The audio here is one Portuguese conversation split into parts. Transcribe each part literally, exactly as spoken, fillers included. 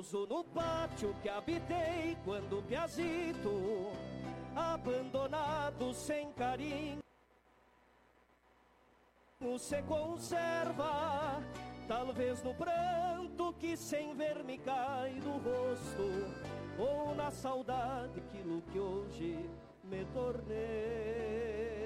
Cruzo no pátio que habitei quando piazito, abandonado sem carinho, se conserva, talvez no pranto que sem ver me cai do rosto, ou na saudade aquilo que hoje me tornei.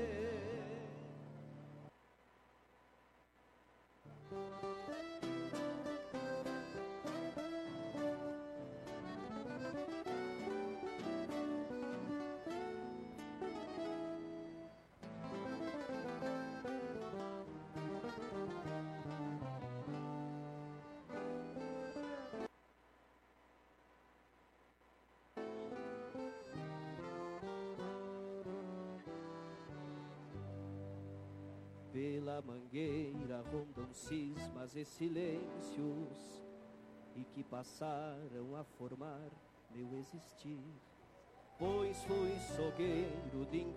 Pela mangueira rondam cismas e silêncios, e que passaram a formar meu existir, pois fui sogueiro de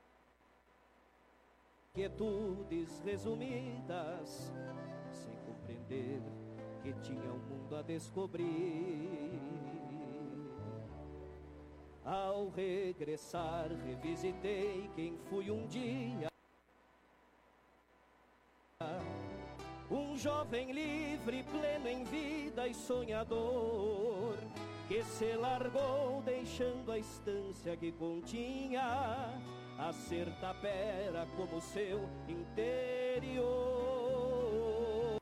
inquietudes resumidas, sem compreender que tinha um mundo a descobrir. Ao regressar revisitei quem fui um dia, um jovem livre, pleno em vida e sonhador, que se largou deixando a estância que continha a ser tapera como seu interior.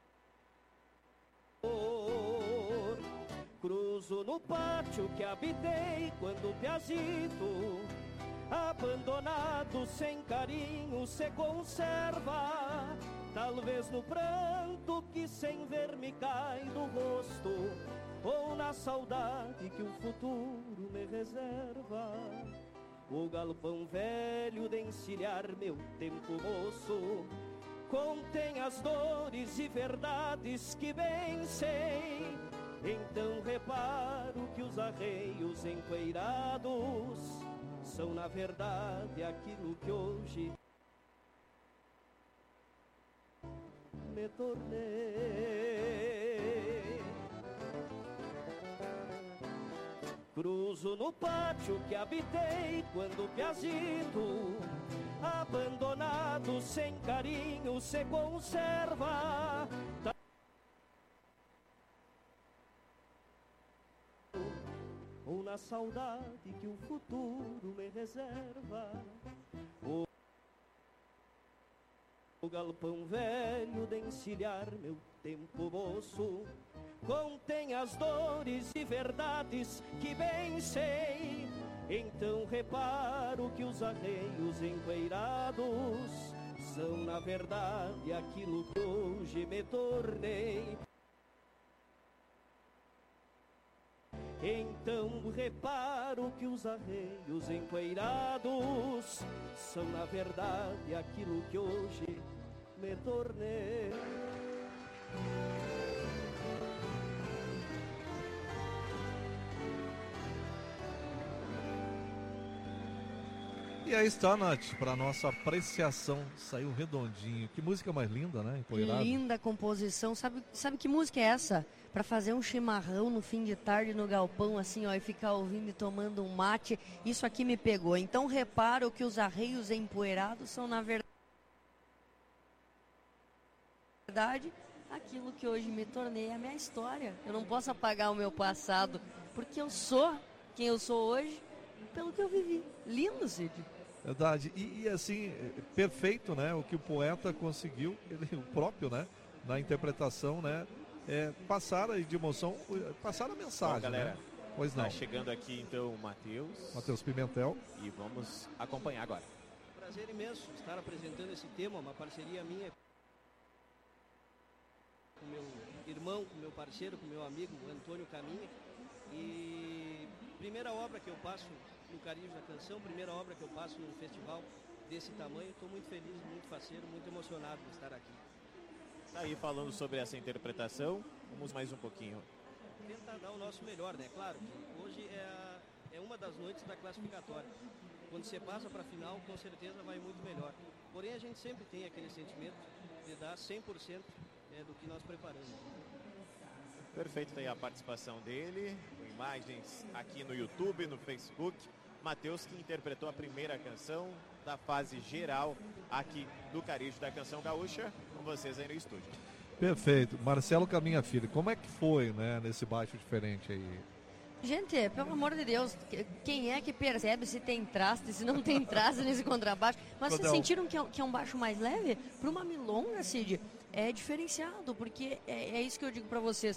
Cruzo no pátio que habitei quando piazito, abandonado sem carinho, se conserva, talvez no pranto que sem ver me cai do rosto, ou na saudade que o futuro me reserva. O galpão velho de encilhar meu tempo moço contém as dores e verdades que bem sei. Então reparo que os arreios empoeirados são na verdade aquilo que hoje me tornei. Cruzo no pátio que habitei quando piazito, abandonado sem carinho, se conserva, ou na saudade que o futuro me reserva. O O galpão velho de encilhar meu tempo moço contém as dores e verdades que bem sei. Então reparo que os arreios empoeirados são na verdade aquilo que hoje me tornei. Então reparo que os arreios empoeirados são na verdade aquilo que hoje me tornei. E aí está, Nath, para nossa apreciação, saiu redondinho. Que música mais linda, né? Empoeirado. Linda composição. Sabe, sabe que música é essa? Para fazer um chimarrão no fim de tarde no galpão, assim, ó, e ficar ouvindo e tomando um mate. Isso aqui me pegou. Então reparo que os arreios empoeirados são, na verdade, aquilo que hoje me tornei, a minha história. Eu não posso apagar o meu passado, porque eu sou quem eu sou hoje pelo que eu vivi. Lindo, Cid. Verdade. E, e assim, perfeito, né? O que o poeta conseguiu, ele, o próprio, né? Na interpretação, né? É, passar de emoção, passar a mensagem. Bom, galera, né? Pois não. Tá chegando aqui então o Matheus. Matheus Pimentel. E vamos acompanhar agora. Prazer imenso estar apresentando esse tema, uma parceria minha com meu irmão, com meu parceiro, com meu amigo Antônio Caminha. E primeira obra que eu passo no Carinho da Canção, primeira obra que eu passo num festival desse tamanho. Estou muito feliz, muito faceiro, muito emocionado de estar aqui. Tá aí falando sobre essa interpretação, vamos mais um pouquinho. Tentar dar o nosso melhor, né? Claro que hoje é, a, é uma das noites da classificatória. Quando você passa para a final, com certeza vai muito melhor. Porém, a gente sempre tem aquele sentimento de dar cem por cento é, do que nós preparamos. Perfeito, tem a participação dele, com imagens aqui no YouTube, no Facebook. Matheus, que interpretou a primeira canção da fase geral aqui do Carijo da Canção Gaúcha, com vocês aí no estúdio. Perfeito. Marcelo Caminha Filho, como é que foi, né, nesse baixo diferente aí? Gente, pelo amor de Deus, quem é que percebe se tem traste, se não tem traste nesse contrabaixo? Mas vocês sentiram que é, que é um baixo mais leve? Para uma milonga, Cid, é diferenciado, porque é, é isso que eu digo para vocês.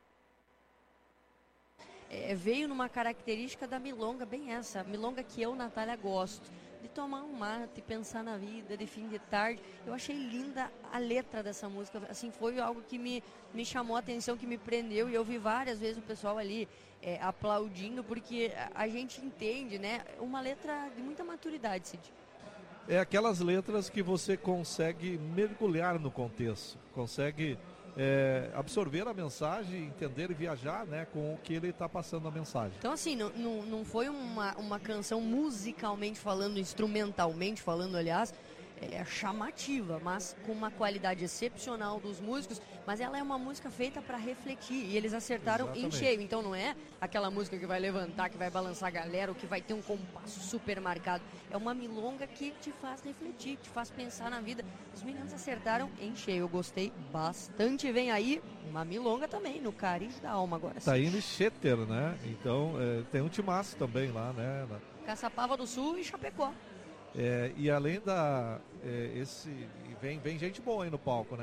É, veio numa característica da milonga, bem essa, a milonga que eu, Natália, gosto. De tomar um mate, pensar na vida, de fim de tarde. Eu achei linda a letra dessa música, assim, foi algo que me, me chamou a atenção, que me prendeu, e eu vi várias vezes o pessoal ali é, aplaudindo, porque a, a gente entende, né, uma letra de muita maturidade, Cid. É aquelas letras que você consegue mergulhar no contexto, consegue é, absorver a mensagem, entender e viajar, né, com o que ele está passando a mensagem. Então, assim, não, não, não foi uma, uma canção musicalmente falando, instrumentalmente falando, aliás, é chamativa, mas com uma qualidade excepcional dos músicos, mas ela é uma música feita para refletir, e eles acertaram Exatamente. Em cheio. Então não é aquela música que vai levantar, que vai balançar a galera, ou que vai ter um compasso super marcado. É uma milonga que te faz refletir, que te faz pensar na vida. Os meninos acertaram em cheio, eu gostei bastante. Vem aí uma milonga também, no Carijo da Alma agora. Taíne Schetter, né? Então é, tem um timaço também lá, né? Caçapava do Sul e Chapecó. É, e além da é, esse vem, vem gente boa aí no palco, né?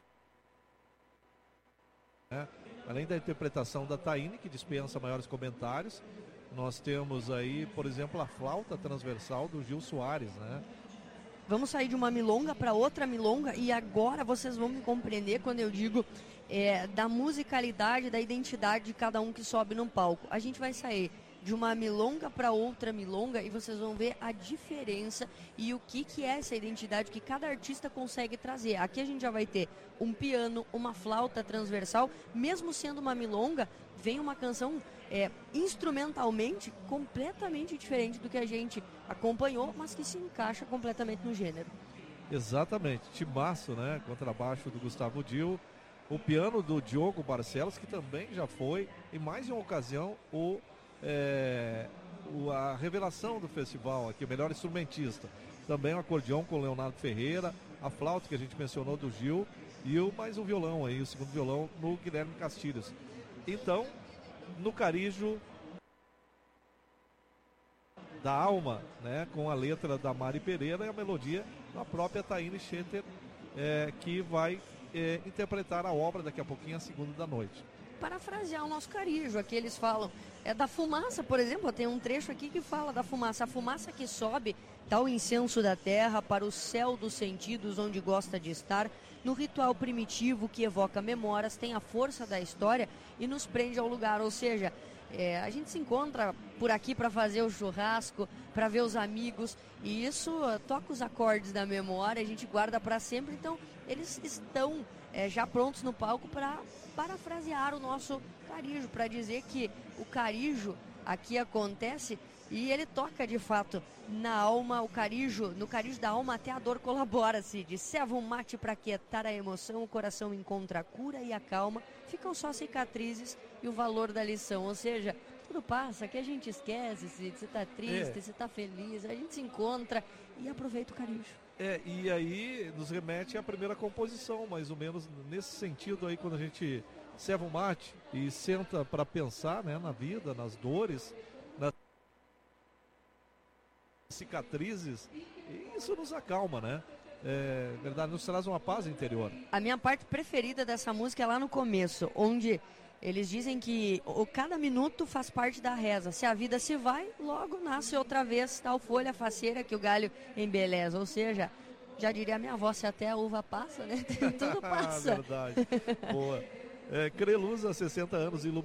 É, além da interpretação da Taíne, que dispensa maiores comentários, nós temos aí, por exemplo, a flauta transversal do Gil Soares, né? Vamos sair de uma milonga para outra milonga, e agora vocês vão me compreender quando eu digo é, da musicalidade, da identidade de cada um que sobe no palco. A gente vai sair de uma milonga para outra milonga, e vocês vão ver a diferença e o que, que é essa identidade que cada artista consegue trazer. Aqui a gente já vai ter um piano, uma flauta transversal, mesmo sendo uma milonga, vem uma canção é, instrumentalmente completamente diferente do que a gente acompanhou, mas que se encaixa completamente no gênero. Exatamente, timaço, né? Contrabaixo do Gustavo Dil, o piano do Diogo Barcelos, que também já foi, em mais de uma ocasião, o É, o, a revelação do festival aqui, o melhor instrumentista. Também o acordeão com o Leonardo Ferreira, a flauta que a gente mencionou do Gil, e o, mais um violão aí, o segundo violão no Guilherme Castilhos. Então, no Carijo da Alma, né, com a letra da Mari Pereira e a melodia da própria Taíne Schetter, é, que vai é, interpretar a obra daqui a pouquinho, a segunda da noite. Parafrasear o nosso Carijo, aqui eles falam é da fumaça, por exemplo, tem um trecho aqui que fala da fumaça, a fumaça que sobe dá o incenso da terra para o céu dos sentidos onde gosta de estar, no ritual primitivo que evoca memórias, tem a força da história e nos prende ao lugar, ou seja, é, a gente se encontra por aqui para fazer o churrasco, para ver os amigos, e isso toca os acordes da memória, a gente guarda para sempre, então eles estão é, já prontos no palco para parafrasear o nosso Carijo, para dizer que o Carijo aqui acontece e ele toca de fato na alma, o Carijo, no Carijo da Alma até a dor colabora, Cid. Serva um mate para quietar a emoção, o coração encontra a cura e a calma, ficam só cicatrizes e o valor da lição, ou seja, tudo passa, que a gente esquece, Cid, você tá triste, é. Você tá feliz, a gente se encontra e aproveita o Carijo. É, e aí nos remete à primeira composição, mais ou menos nesse sentido aí, quando a gente serva um mate e senta para pensar, né, na vida, nas dores, nas cicatrizes, e isso nos acalma, né? É, verdade, nos traz uma paz interior. A minha parte preferida dessa música é lá no começo, onde eles dizem que o, cada minuto faz parte da reza. Se a vida se vai, logo nasce outra vez, tal folha faceira que o galho embeleza. Ou seja, já diria a minha avó, se até a uva passa, né? Tudo passa. Verdade. Boa. É, Creluz, há sessenta anos, iluminando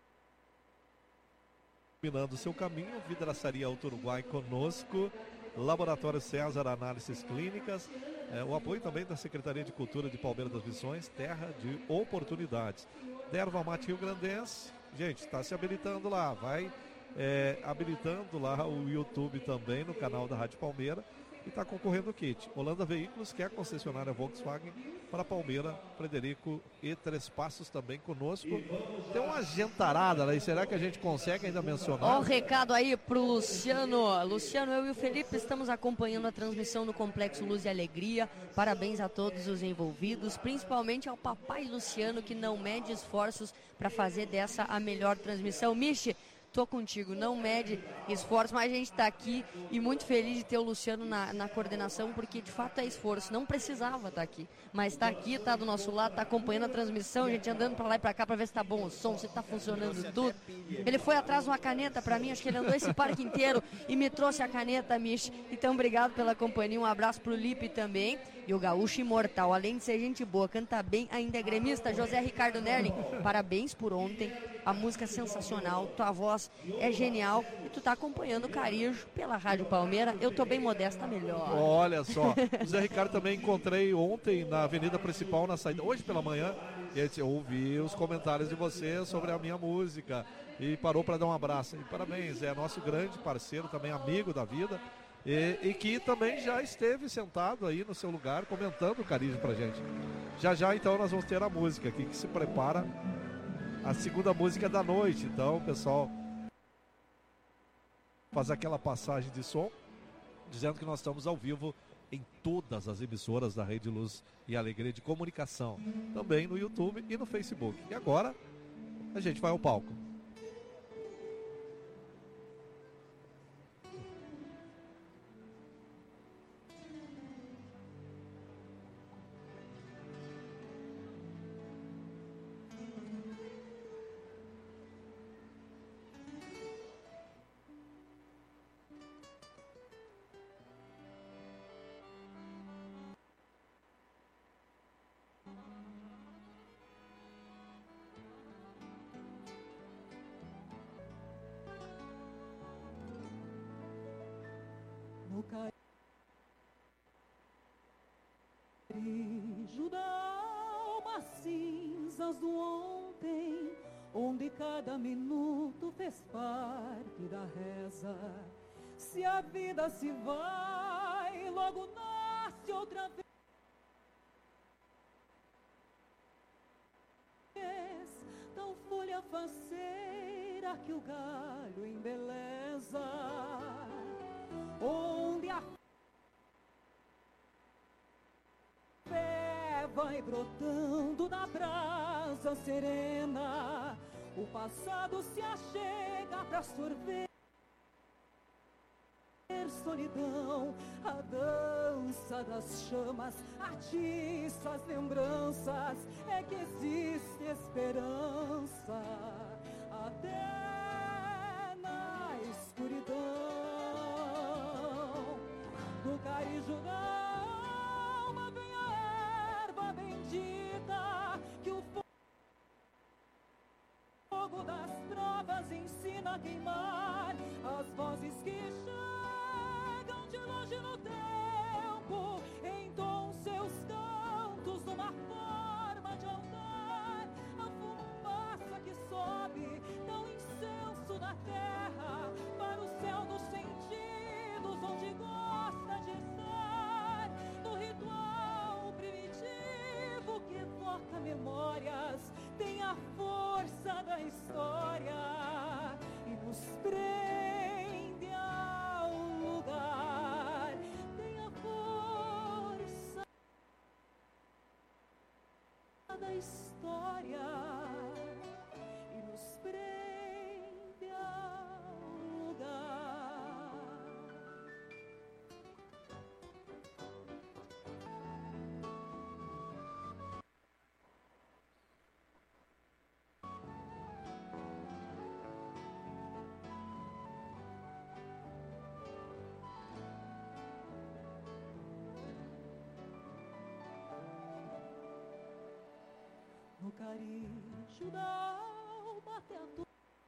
o seu caminho. Vidraçaria Alto Uruguai conosco. Laboratório César Análises Clínicas. É, o apoio também da Secretaria de Cultura de Palmeiras das Missões, terra de oportunidades. Derva Mate Rio Grandense, gente, está se habilitando lá, vai é, habilitando lá o YouTube também no canal da Rádio Palmeira, e está concorrendo o kit. Holanda Veículos, que é a concessionária Volkswagen para Palmeira, Frederico e Três Passos também conosco. Tem uma gentarada aí, será que a gente consegue ainda mencionar? Ó, o recado aí pro Luciano. Luciano, eu e o Felipe estamos acompanhando a transmissão no Complexo Luz e Alegria. Parabéns a todos os envolvidos, principalmente ao papai Luciano, que não mede esforços para fazer dessa a melhor transmissão. Michi, tô contigo, não mede esforço, mas a gente está aqui e muito feliz de ter o Luciano na, na coordenação, porque de fato é esforço, não precisava estar aqui, mas está aqui, está do nosso lado, está acompanhando a transmissão, a gente andando para lá e para cá para ver se está bom o som, se está funcionando tudo. Ele foi atrás de uma caneta para mim, acho que ele andou esse parque inteiro e me trouxe a caneta, Michi. Então obrigado pela companhia, um abraço pro Lipe também. E o gaúcho imortal, além de ser gente boa, canta bem, ainda é gremista. José Ricardo Nerling, parabéns por ontem, a música é sensacional, tua voz é genial e tu tá acompanhando o Carijo pela Rádio Palmeira. Eu tô bem modesta, melhor. Olha só, o Zé Ricardo também encontrei ontem na avenida principal, na saída, hoje pela manhã, e eu ouvi os comentários de você sobre a minha música e parou para dar um abraço. E parabéns, é nosso grande parceiro, também amigo da vida. E, e que também já esteve sentado aí no seu lugar comentando o Carijo pra gente. Já já então nós vamos ter a música aqui que se prepara, a segunda música da noite. Então, pessoal, faz aquela passagem de som dizendo que nós estamos ao vivo em todas as emissoras da Rede Luz e Alegria de Comunicação, também no YouTube e no Facebook. E agora a gente vai ao palco. No Carijo da alma, cinzas do ontem, onde cada minuto fez parte da reza. Se a vida se vai, logo nasce outra vez, tal folha faceira que o galho embeleza, onde a fé vai brotando na brasa serena, o passado se achega pra sorver solidão, a dança das chamas atiça as lembranças, é que existe esperança até na escuridão do Carijo da alma. Vem a erva bendita que o fogo das trovas ensina a queimar, as vozes que chegam de longe no tempo entoam seus cantos numa forma de altar, a fumaça que sobe dá um incenso na terra para o céu dos sentidos, onde gosta de estar, no ritual primitivo que evoca memórias, tem a força da história e nos prende ao lugar, tem a força da história e nos prende ao lugar. No Carijo da alma até a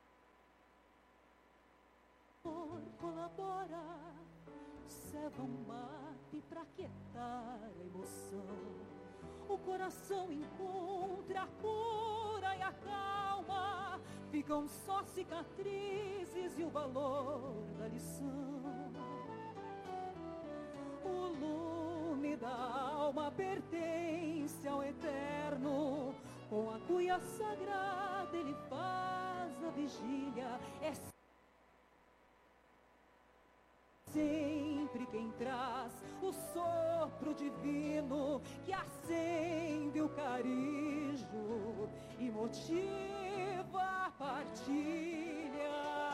dor colabora, ceva um mate pra quietar a emoção, o coração encontra a cura e a calma, ficam só cicatrizes e o valor da lição. vida, a alma pertence ao eterno. Com a cuia sagrada ele faz a vigília. É sempre quem traz o sopro divino que acende o carijo e motiva a partilha.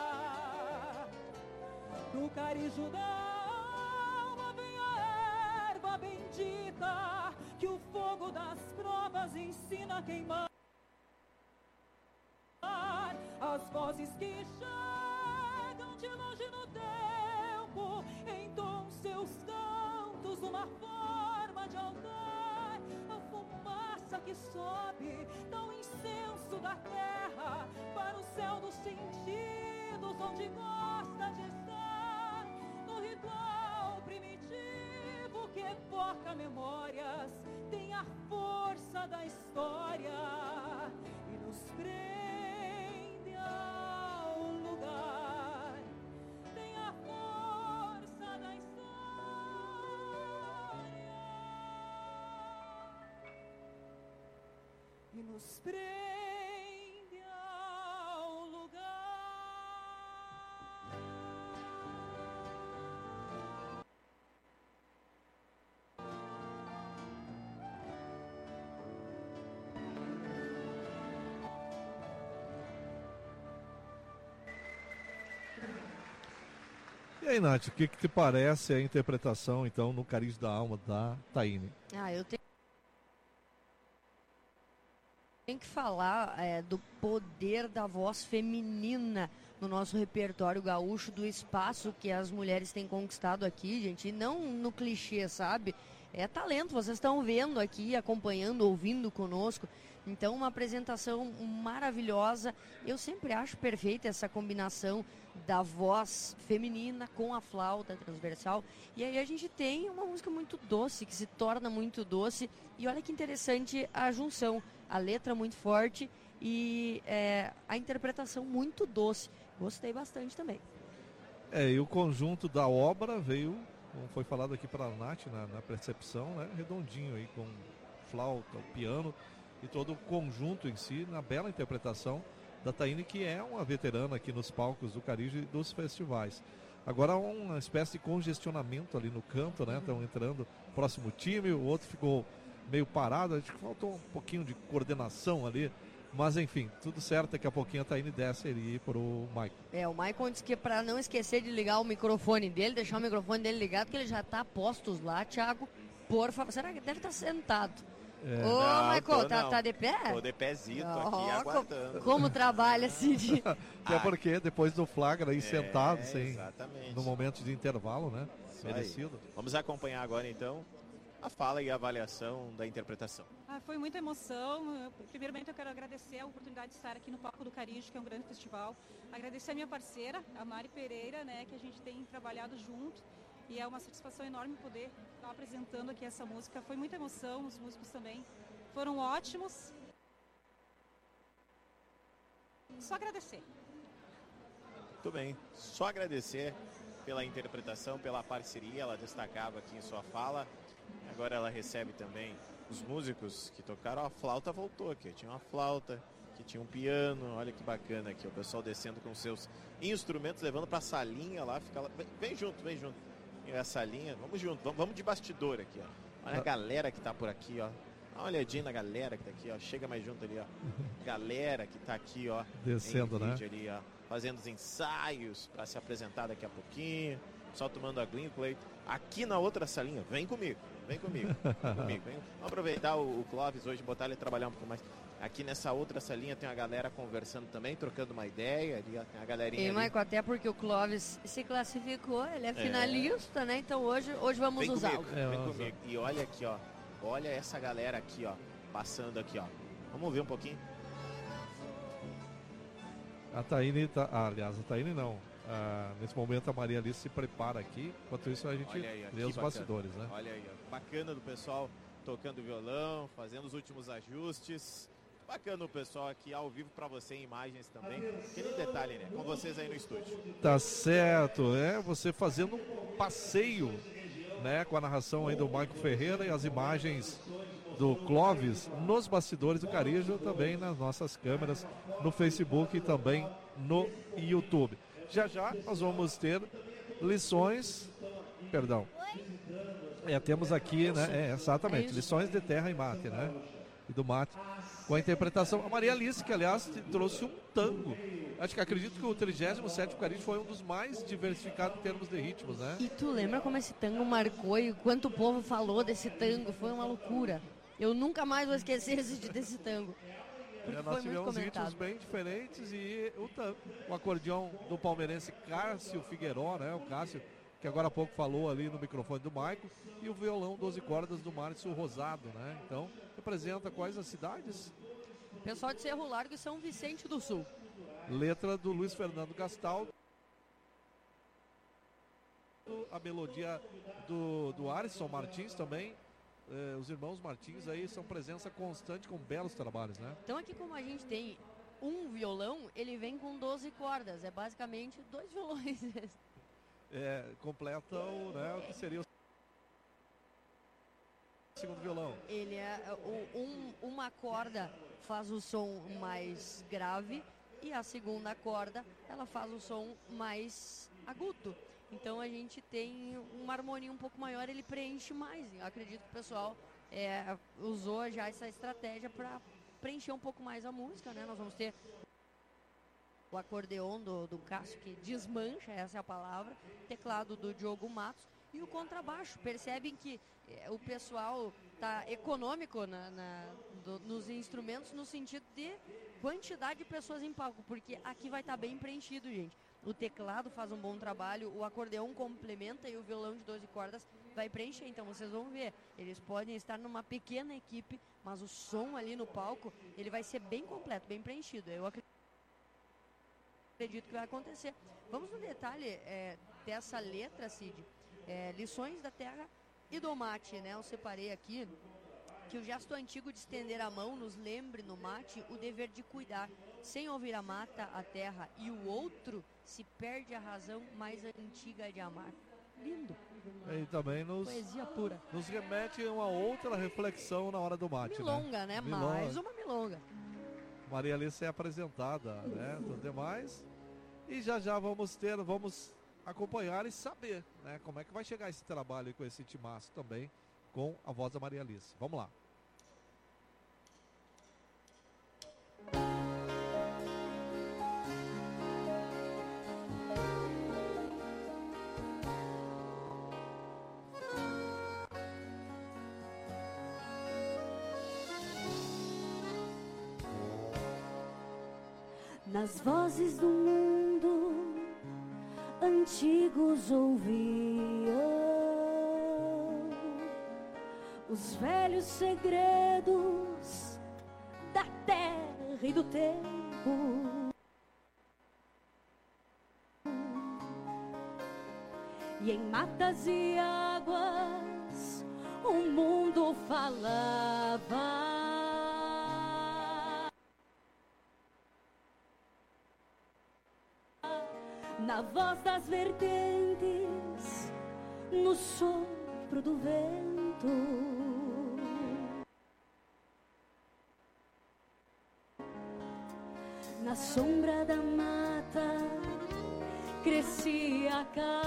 Do carijo da alma vem a erva bendita que o fogo das provas ensina a queimar. As vozes que chegam de longe no tempo entoam seus cantos numa forma de altar. A fumaça que sobe dá um incenso da terra para o céu dos sentidos, onde gosta de estar. No ritual primitivo que evoca memórias, tem a força da história e nos prende ao lugar. Tem a força da história e nos prende ao lugar. E aí, Nath, o que, que te parece a interpretação, então, no Cariz da Alma da Taine? Ah, eu tenho Tem que falar é, do poder da voz feminina no nosso repertório gaúcho, do espaço que as mulheres têm conquistado aqui, gente, e não no clichê, sabe? É talento, vocês estão vendo aqui, acompanhando, ouvindo conosco. Então, uma apresentação maravilhosa. Eu sempre acho perfeita essa combinação da voz feminina com a flauta transversal. E aí a gente tem uma música muito doce, que se torna muito doce. E olha que interessante a junção. A letra muito forte e é, a interpretação muito doce. Gostei bastante também. É, e o conjunto da obra veio, como foi falado aqui para a Nath na, na percepção, né, redondinho aí, com flauta, piano e todo o conjunto em si, na bela interpretação da Taine, que é uma veterana aqui nos palcos do Carijo e dos festivais. Agora uma espécie de congestionamento ali no canto, né? Estão entrando próximo time, o outro ficou meio parado, acho que faltou um pouquinho de coordenação ali, mas enfim, tudo certo, daqui a pouquinho a Taine desce ali pro Maicon. É, o Maicon disse que para não esquecer de ligar o microfone dele, deixar o microfone dele ligado, que ele já tá a postos lá, Thiago, por favor, será que deve estar sentado? É. Ô, Não, Maicon, tô tá, não. tá de pé? Tô de pézito Oh, aqui, aguardando. co- Como trabalha, Cid? Que é porque depois do flagra aí É, sentado, sem, exatamente. no momento de intervalo, né? Isso aí. Merecido. Vamos acompanhar agora, então, a fala e a avaliação da interpretação. Ah, foi muita emoção. Eu, primeiramente, eu quero agradecer a oportunidade de estar aqui no Palco do Carijo, que é um grande festival. Agradecer a minha parceira, a Mari Pereira, né, que a gente tem trabalhado junto. E é uma satisfação enorme poder estar apresentando aqui essa música. Foi muita emoção, os músicos também foram ótimos. Só agradecer. Muito bem, só agradecer pela interpretação, pela parceria, ela destacava aqui em sua fala. Agora ela recebe também os músicos que tocaram. A flauta voltou aqui, tinha uma flauta, que tinha um piano, olha que bacana aqui, o pessoal descendo com seus instrumentos, levando para a salinha lá, fica lá. Vem, vem junto, vem junto. E a salinha, vamos junto, vamos, vamos de bastidor aqui, ó. Olha a galera que tá por aqui, ó. Dá uma olhadinha na galera que tá aqui, ó. Chega mais junto ali, ó. Galera que tá aqui, ó. Descendo, né? Ali, ó. Fazendo os ensaios para se apresentar daqui a pouquinho. Só tomando aguinha, Cleito. Aqui na outra salinha, vem comigo. Vem comigo. Vem comigo. Vem. Vamos aproveitar o, o Clóvis hoje, botar ele trabalhar um pouco mais. Aqui nessa outra salinha tem a galera conversando também, trocando uma ideia. Ali, ó, tem a galerinha E, ali. Maicon, até porque o Clóvis se classificou, ele é finalista, né? Então hoje, hoje vamos Vem usá-lo. comigo, É, vem vamos comigo. E olha aqui, ó. Olha essa galera aqui, ó. Passando aqui, ó. Vamos ver um pouquinho. A Taine, tá, ah, aliás, a Taine não. Ah, nesse momento a Maria Alice se prepara aqui. Enquanto isso a gente Olha aí, ó, vê que os bacana. bastidores, né? Olha aí, ó. Bacana do pessoal tocando violão, fazendo os últimos ajustes. Bacana o pessoal aqui ao vivo para você em imagens também. Aquele detalhe, né? Com vocês aí no estúdio. Tá certo, é você fazendo um passeio, né, com a narração aí do Maico Ferreira e as imagens do Clóvis nos bastidores do Carijo, também nas nossas câmeras, no Facebook e também no YouTube. Já já nós vamos ter lições, perdão, é, temos aqui, né, é, exatamente, é lições de terra e mate, né, e do mate, com a interpretação, a Maria Alice, que aliás trouxe um tango. Acho que acredito que o trigésimo sétimo Carijo foi um dos mais diversificados em termos de ritmos, né? E tu lembra como esse tango marcou e quanto o povo falou desse tango? Foi uma loucura. Eu nunca mais vou esquecer esse, desse tango. É, nós tivemos ritmos bem diferentes e o, tango, o acordeão do palmeirense Cássio Figueiró, né? O Cássio, que agora há pouco falou ali no microfone do Maico, e o violão doze cordas do Márcio Rosado, né? Então, representa quais as cidades? Pessoal de Cerro Largo e São Vicente do Sul. Letra do Luiz Fernando Gastaldo. A melodia do, do Alisson Martins também. Eh, os irmãos Martins aí são presença constante com belos trabalhos, né? Então aqui como a gente tem um violão, ele vem com doze cordas. É basicamente dois violões. É, completa o, né, o que seria o segundo violão. Ele é o, um, uma corda faz o som mais grave e a segunda corda ela faz o som mais agudo. Então a gente tem uma harmonia um pouco maior, ele preenche mais. Eu acredito que o pessoal é, usou já essa estratégia para preencher um pouco mais a música, né? Nós vamos ter o acordeon do, do Cássio, que desmancha, essa é a palavra, teclado do Diogo Matos e o contrabaixo. Percebem que é, o pessoal está econômico na, na, do, nos instrumentos no sentido de quantidade de pessoas em palco, porque aqui vai estar tá bem preenchido, gente. O teclado faz um bom trabalho, o acordeão complementa e o violão de doze cordas vai preencher. Então vocês vão ver, eles podem estar numa pequena equipe, mas o som ali no palco, ele vai ser bem completo, bem preenchido. Eu acredito acredito que vai acontecer. Vamos no detalhe é, dessa letra, Cid. É, lições da terra e do mate, né? Eu separei aqui que o gesto antigo de estender a mão nos lembre no mate o dever de cuidar. Sem ouvir a mata, a terra e o outro, se perde a razão mais antiga de amar. Lindo. E também nos, poesia pura. Nos remete a uma outra reflexão na hora do mate, milonga, né? né? Milonga. Mais uma milonga. Maria Alice é apresentada, né? Tudo demais. E já já vamos ter, vamos acompanhar e saber, né? Como é que vai chegar esse trabalho com esse timaço também, com a voz da Maria Alice. Vamos lá. Nas vozes do mundo antigos ouviam os velhos segredos da terra e do tempo. E em matas e águas o mundo falava. Na voz das vertentes, no sopro do vento, na sombra da mata crescia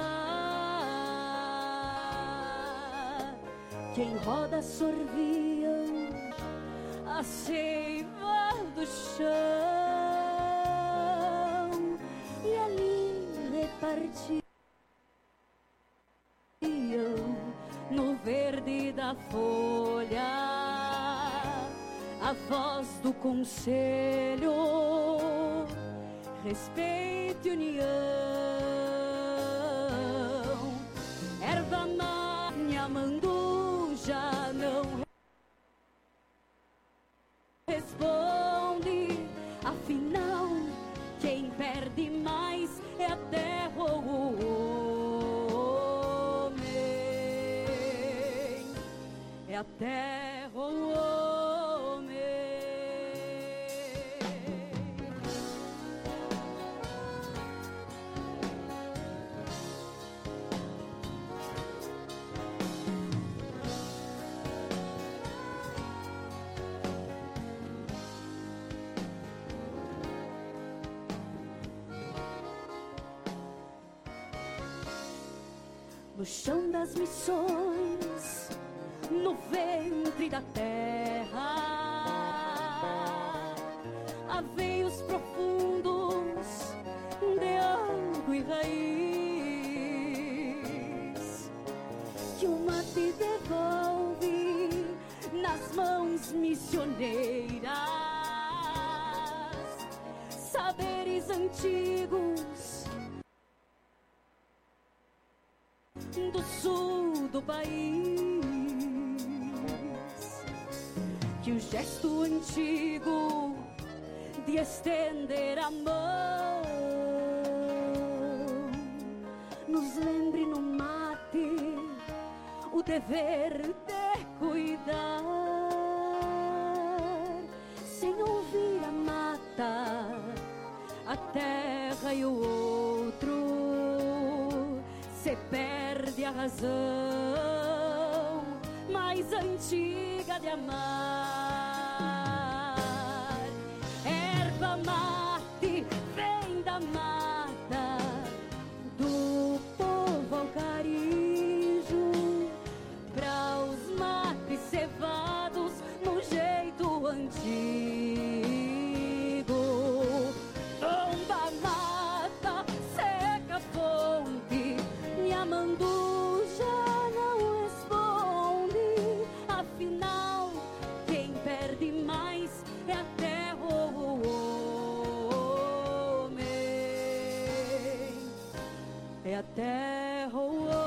cá. Quem roda sorvia a seiva do chão e ali partiam no verde da folha a voz do conselho, respeito e união. Erva manha manduja não responde, afinal quem perde mais é a terra ou o homem, é a terra ou o homem. no chão das missões, no ventre da terra, há veios profundos de água e raiz, que o mate devolve nas mãos missioneiras, saberes antigos do sul do país, que o gesto antigo de estender a mão nos lembre no mate o dever de cuidar, sem ouvir a mata, a terra e o outro, se perde a razão mais antiga de amar. Erva mate vem da mata, do povo ao carijo, pra os mates cevados no jeito antigo. Tomba mata, seca a fonte, Nhamandu já não responde. Afinal, quem perde mais é a terra ou o homem. É a terra ou o homem.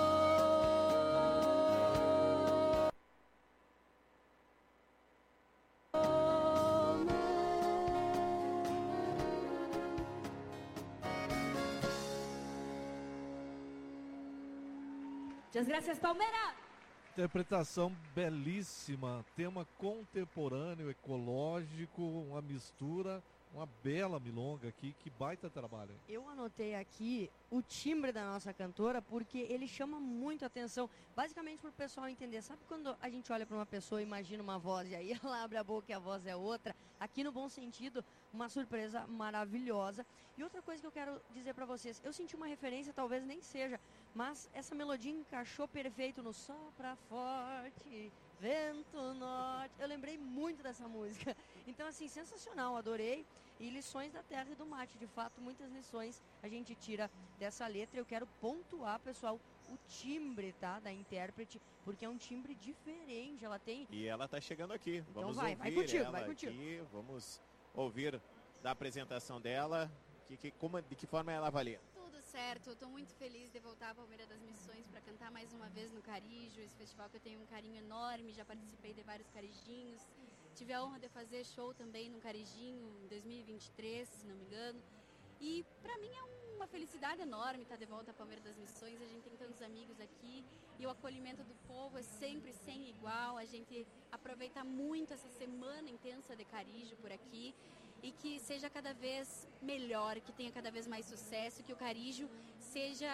Muchas gracias, Palmeira! Interpretação belíssima, tema contemporâneo, ecológico, uma mistura, uma bela milonga aqui, que baita trabalho. Hein? Eu anotei aqui o timbre da nossa cantora porque ele chama muito atenção, basicamente para o pessoal entender. Sabe quando a gente olha para uma pessoa e imagina uma voz e aí ela abre a boca e a voz é outra? Aqui no bom sentido, uma surpresa maravilhosa. E outra coisa que eu quero dizer para vocês, eu senti uma referência, talvez nem seja, mas essa melodia encaixou perfeito no Sopra Forte, Vento Norte. Eu lembrei muito dessa música. Então, assim, sensacional, adorei. E lições da terra e do mate. De fato, muitas lições a gente tira dessa letra. Eu quero pontuar, pessoal, o timbre, tá, da intérprete, porque é um timbre diferente. Ela tem... E ela tá chegando aqui. Vamos então vai, ouvir vai contigo, ela vai contigo. aqui. Vamos ouvir da apresentação dela. Que, que, como, de que forma ela avalia? Tudo certo, estou muito feliz de voltar à Palmeira das Missões para cantar mais uma vez no Carijo, esse festival que eu tenho um carinho enorme, já participei de vários carijinhos, tive a honra de fazer show também no Carijinho em dois mil e vinte e três, se não me engano, e para mim é uma felicidade enorme estar de volta à Palmeira das Missões. A gente tem tantos amigos aqui e o acolhimento do povo é sempre sem igual. A gente aproveita muito essa semana intensa de Carijo por aqui e que seja cada vez melhor, que tenha cada vez mais sucesso, que o Carijo seja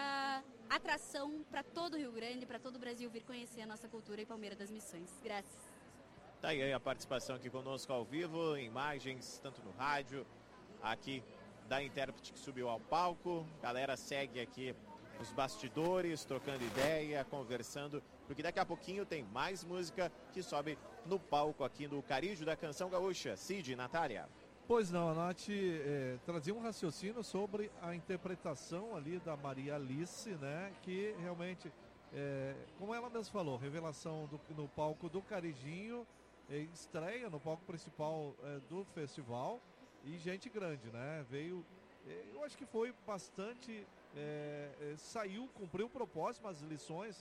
atração para todo o Rio Grande, para todo o Brasil vir conhecer a nossa cultura e Palmeira das Missões. Graças. Tá aí a participação aqui conosco ao vivo, imagens tanto no rádio, aqui da intérprete que subiu ao palco. Galera segue aqui os bastidores, trocando ideia, conversando, porque daqui a pouquinho tem mais música que sobe no palco aqui no Carijo da Canção Gaúcha. Cid, Natália. Pois não, a Nath é, trazia um raciocínio sobre a interpretação ali da Maria Alice, né? Que realmente, é, como ela mesma falou, revelação do, no palco do Carijinho, é, estreia no palco principal é, do festival e gente grande, né? Veio, é, eu acho que foi bastante, é, é, saiu, cumpriu o propósito, mas as lições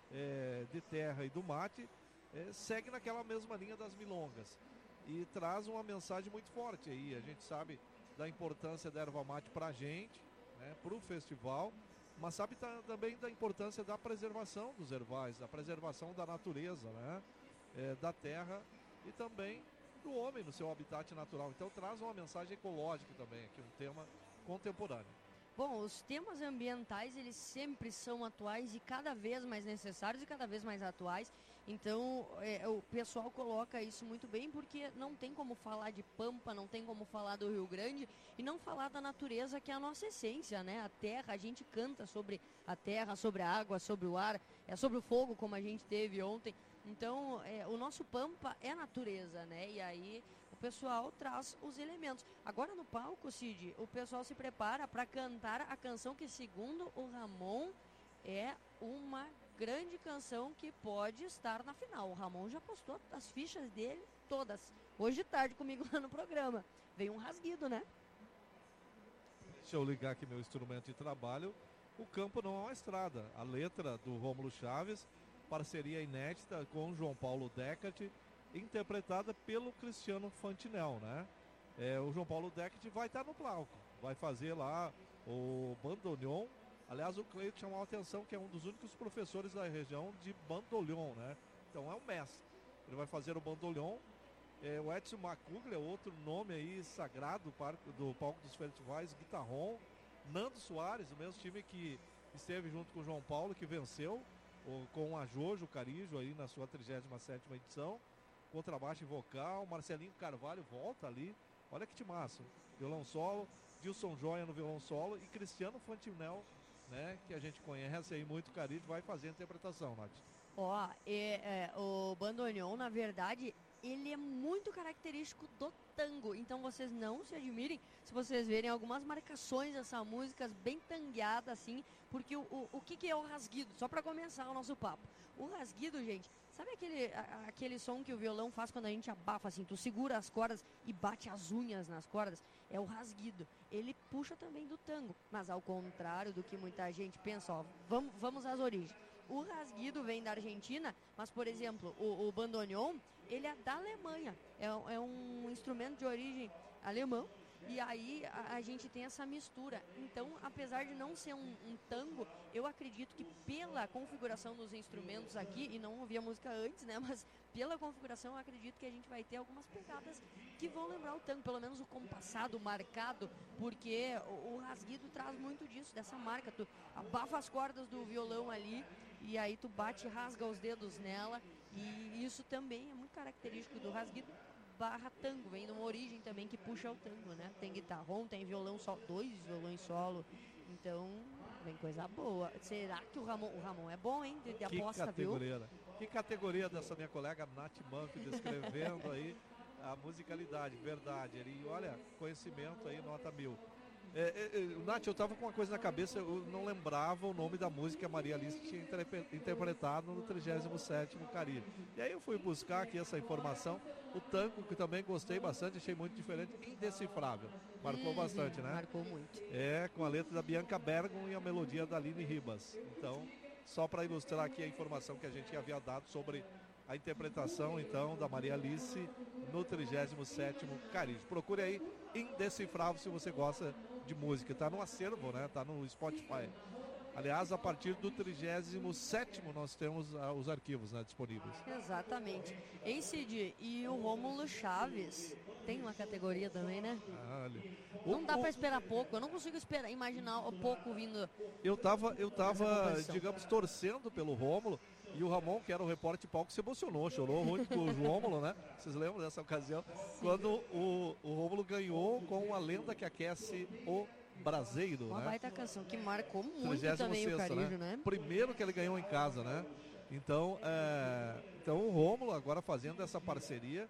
é, de terra e do mate é, segue naquela mesma linha das milongas. E traz uma mensagem muito forte aí. A gente sabe da importância da erva mate para a gente, né, para o festival, mas sabe tá, também da importância da preservação dos ervais, da preservação da natureza, né, é, da terra e também do homem no seu habitat natural. Então traz uma mensagem ecológica também aqui, um tema contemporâneo. Bom, os temas ambientais, eles sempre são atuais e cada vez mais necessários e cada vez mais atuais. Então, é, o pessoal coloca isso muito bem, porque não tem como falar de Pampa, não tem como falar do Rio Grande e não falar da natureza, que é a nossa essência, né? A terra, a gente canta sobre a terra, sobre a água, sobre o ar, é sobre o fogo, como a gente teve ontem. Então, é, o nosso Pampa é natureza, né? E aí o pessoal traz os elementos. Agora no palco, Cid, o pessoal se prepara para cantar a canção que, segundo o Ramon, é uma grande canção que pode estar na final. O Ramon já postou as fichas dele todas, hoje de tarde comigo lá no programa. Veio um rasguido, né? Deixa eu ligar aqui meu instrumento de trabalho. O campo não é uma estrada. A letra do Rômulo Chaves, parceria inédita com o João Paulo Deckert, interpretada pelo Cristiano Fantinel, né? É, o João Paulo Deckert vai estar no palco, vai fazer lá o bandoneon. Aliás, o Cleito chamou a atenção que é um dos únicos professores da região de bandoneon, né? Então é um mestre. Ele vai fazer o bandoneon. É, o Edson Macuglia, outro nome aí sagrado do palco dos festivais, guitarrón. Nando Soares, o mesmo time que esteve junto com o João Paulo, que venceu o, com a Jojo Carijo aí na sua trigésima sétima edição. Contrabaixo e vocal. Marcelinho Carvalho volta ali. Olha que timaço. Violão solo. Dilson Joia no violão solo. E Cristiano Fantinel, né, que a gente conhece aí muito, Carijo, vai fazer a interpretação, Nath. Ó, é, é, o bandoneon, na verdade, ele é muito característico do tango. Então vocês não se admirem se vocês verem algumas marcações dessa música bem tangueada, assim, porque o, o, o que, que é o rasguido? Só para começar o nosso papo. O rasguido, gente, sabe aquele, a, aquele som que o violão faz quando a gente abafa, assim, tu segura as cordas e bate as unhas nas cordas? É o rasguido. Ele puxa também do tango, mas ao contrário do que muita gente pensa, ó, vamos, vamos às origens. O rasguido vem da Argentina, mas, por exemplo, o, o bandoneon, ele é da Alemanha. É, é um instrumento de origem alemã. E aí a, a gente tem essa mistura. Então, apesar de não ser um, um tango, eu acredito que pela configuração dos instrumentos aqui, e não ouvi a música antes, né? Mas pela configuração eu acredito que a gente vai ter algumas pegadas que vão lembrar o tango, pelo menos o compassado, marcado, porque o, o rasguido traz muito disso, dessa marca. Tu abafa as cordas do violão ali, e aí tu bate e rasga os dedos nela, e isso também é muito característico do rasguido barra tango, vem de uma origem também que puxa o tango, né? Tem guitarrón, tem violão solo, dois violões solo, então vem coisa boa. Será que o Ramon, o Ramon é bom, hein? De, de que aposta, categoria, viu? Né? Que categoria dessa minha colega Nath Manco descrevendo aí a musicalidade, verdade. Ele, olha, conhecimento aí, nota mil. É, é, é, Nath, eu tava com uma coisa na cabeça, eu não lembrava o nome da música que a Maria Alice tinha interpretado no trigésimo sétimo Caribe. E aí eu fui buscar aqui essa informação. O tango, que também gostei bastante, achei muito diferente, indecifrável. Marcou uhum, bastante, né? Marcou muito. É, com a letra da Bianca Bergman e a melodia da Aline Ribas. Então, só para ilustrar aqui a informação que a gente havia dado sobre a interpretação, então, da Maria Alice no trigésimo sétimo Caribe. Procure aí Indecifrável se você gosta de música. Tá no acervo, né? Tá no Spotify. Aliás, a partir do trigésimo sétimo nós temos uh, os arquivos, né, disponíveis. Exatamente. Em Cid, e o Rômulo Chaves tem uma categoria também, né? Olha. Não o, dá o... para esperar pouco. Eu não consigo esperar, imaginar o pouco vindo. Eu tava, eu tava, digamos, torcendo pelo Rômulo. E o Ramon, que era o repórter de palco, se emocionou, chorou muito com o Rômulo, né? Vocês lembram dessa ocasião? Sim. Quando o, o Rômulo ganhou com a lenda que aquece o Braseiro, uma né? baita canção que marcou muito também o Carijo, né? né? Primeiro que ele ganhou em casa, né? Então, é... então o Rômulo agora fazendo essa parceria.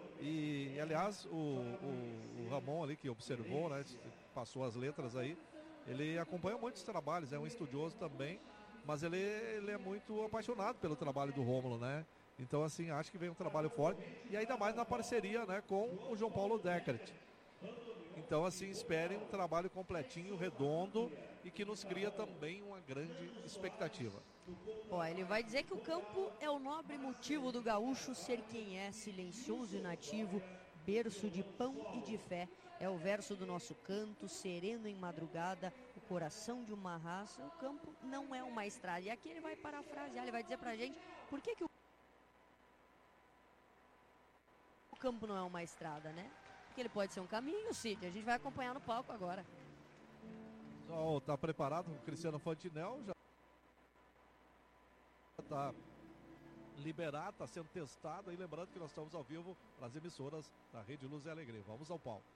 E, e aliás, o, o, o Ramon ali que observou, né? Passou as letras aí. Ele acompanha muitos trabalhos, é um estudioso também. Mas ele, ele é muito apaixonado pelo trabalho do Rômulo, né? Então, assim, acho que vem um trabalho forte. E ainda mais na parceria, né, com o João Paulo Deckert. Então, assim, esperem um trabalho completinho, redondo e que nos cria também uma grande expectativa. Ó, ele vai dizer que o campo é o nobre motivo do gaúcho ser quem é, silencioso e nativo, berço de pão e de fé. É o verso do nosso canto, sereno em madrugada, o coração de uma raça. O campo não é uma estrada. E aqui ele vai parafrasear, ele vai dizer pra gente por que, que o... o campo não é uma estrada, né? Porque ele pode ser um caminho, Cid. A gente vai acompanhar no palco agora. Oh, tá preparado o Cristiano Fantinel? Já tá liberar, está sendo testado. E lembrando que nós estamos ao vivo para as emissoras da Rede Luz e Alegria. Vamos ao palco.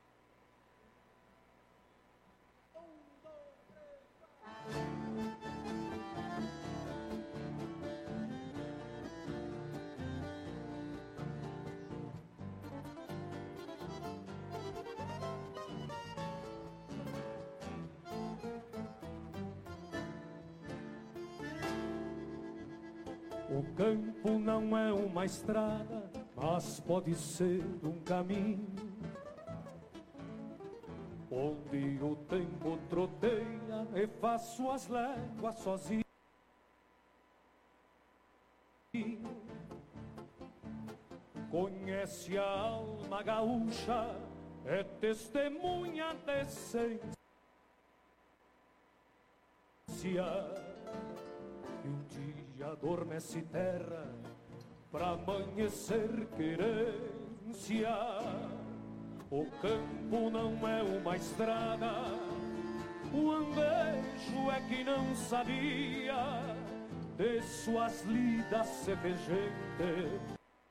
O campo não é uma estrada, mas pode ser um caminho, onde o tempo troteia e faz suas léguas sozinho. Conhece a alma gaúcha, é testemunha de essência. E um dia adormece terra pra amanhecer querência. O campo não é uma estrada, o andejo é que não sabia de suas lidas se fez gente.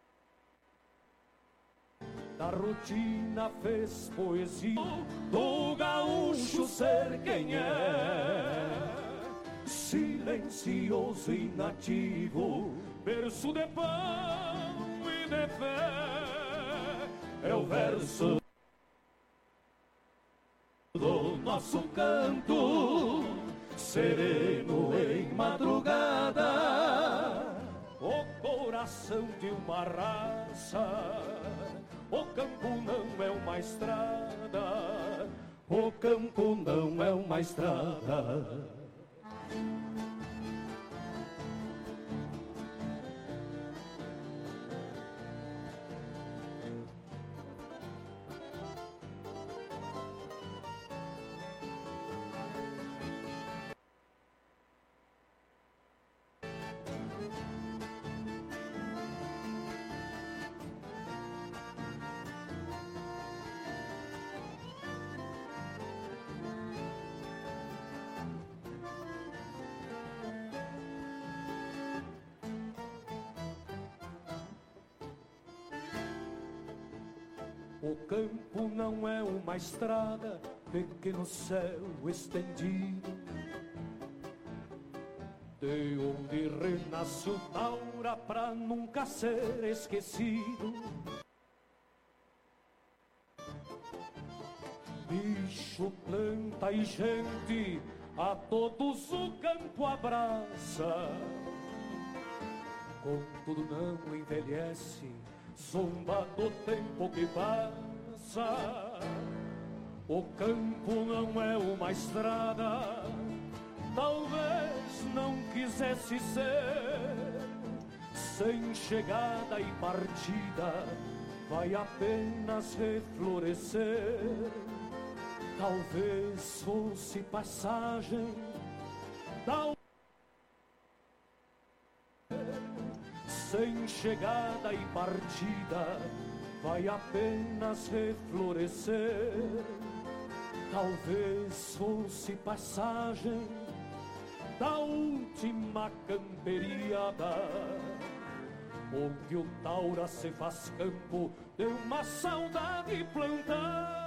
Da rotina fez poesia, do gaúcho ser quem é, silencioso e nativo, berço de pão e de fé, é o verso do nosso canto, sereno em madrugada, o coração de uma raça. O campo não é uma estrada, o campo não é uma estrada. O campo não é uma estrada, pequeno céu estendido, de onde renasce o taura pra nunca ser esquecido. Bicho, planta e gente, a todos o campo abraça. Contudo não envelhece, zomba do tempo que passa. O campo não é uma estrada, talvez não quisesse ser. Sem chegada e partida, vai apenas reflorescer. Talvez fosse passagem, talvez sem chegada e partida, vai apenas reflorescer. Talvez fosse passagem da última camperiada, onde o taura se faz campo de uma saudade plantada.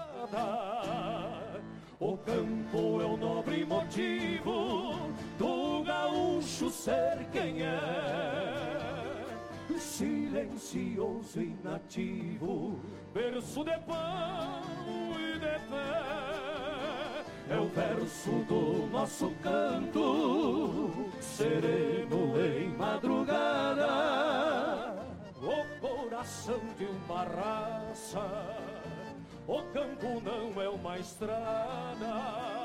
O campo é o nobre motivo do gaúcho ser quem é, silencioso e nativo, berço de pão e de fé, é o verso do nosso canto, sereno em madrugada, o coração de uma raça. O campo não é uma estrada,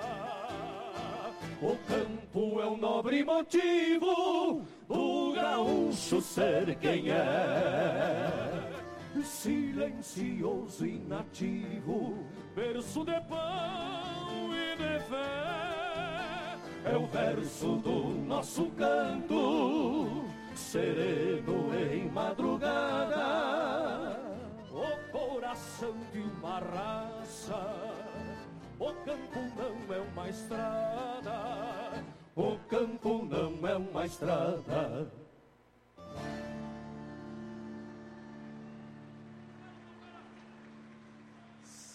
o campo é um nobre motivo do gaúcho ser quem é, silencioso e nativo, berço de pão e de fé, é o verso do nosso canto, sereno em madrugada, o coração de uma raça. O campo não é uma estrada, o campo não é uma estrada.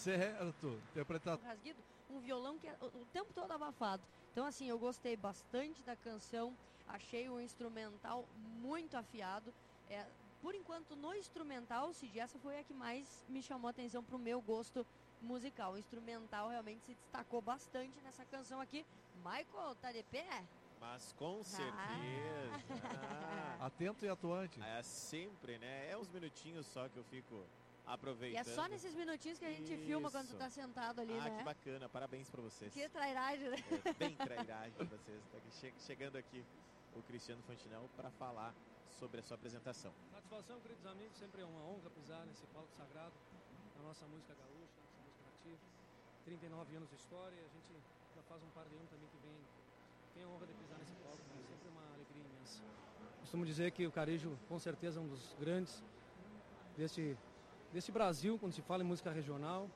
certo. Interpretar. Rasguido, um violão que é o, o tempo todo abafado. Então, assim, eu gostei bastante da canção. Achei o instrumental muito afiado. É, por enquanto, no instrumental, Cid, essa foi a que mais me chamou a atenção pro meu gosto musical. O instrumental realmente se destacou bastante nessa canção aqui. Michael, tá de pé? Mas com certeza. Ah. Atento e atuante. É sempre, né? É uns minutinhos só que eu fico aproveitando. E é só nesses minutinhos que a gente Isso. filma quando tu tá sentado ali, ah, né? Ah, que bacana. Parabéns pra vocês. Que trairagem, né? É, bem trairagem pra vocês. Tá aqui, che chegando aqui o Cristiano Fantinel para falar sobre a sua apresentação. Satisfação, queridos amigos. Sempre é uma honra pisar nesse palco sagrado da nossa música gaúcha, nossa música nativa. trinta e nove anos de história. A gente já faz um par de anos também que vem. Tem a honra de pisar nesse palco, é sempre uma alegria imensa. Costumo dizer que o Carijo, com certeza, é um dos grandes deste, deste Brasil, quando se fala em música regional.